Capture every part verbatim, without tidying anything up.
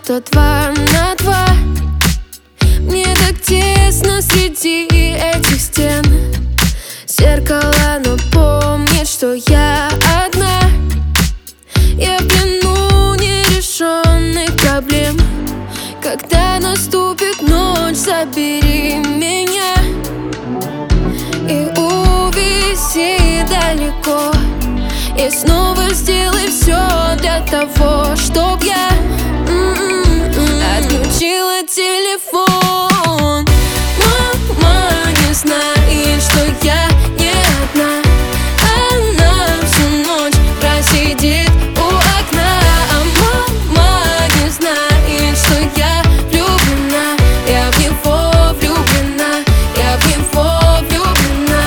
что два на два. Мне так тесно среди этих стен. Зеркало, но помнит, что я одна. Я в плену нерешенных проблем. Когда наступит ночь, забери меня и увези далеко. И снова сделай все для того, чтоб я м-м-м, отключила телефон. Мама не знает, что я не одна. Она всю ночь просидит у окна. А мама не знает, что я влюблена. Я в него влюблена. Я в него влюблена.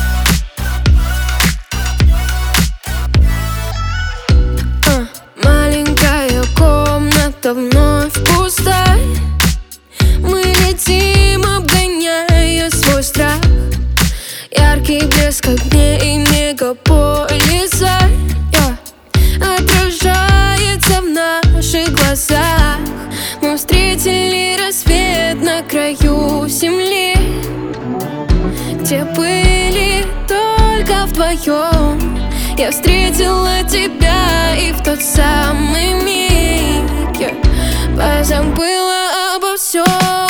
а, Маленькая комната вновь пуста. Мы летим, обгоняя свой страх. Яркий блеск огней и мегаполиса yeah. Отражается в наших глазах. Мы встретили рассвет на краю земли, где были только вдвоем. Я встретила тебя, и в тот самый миг я позабыла обо всем.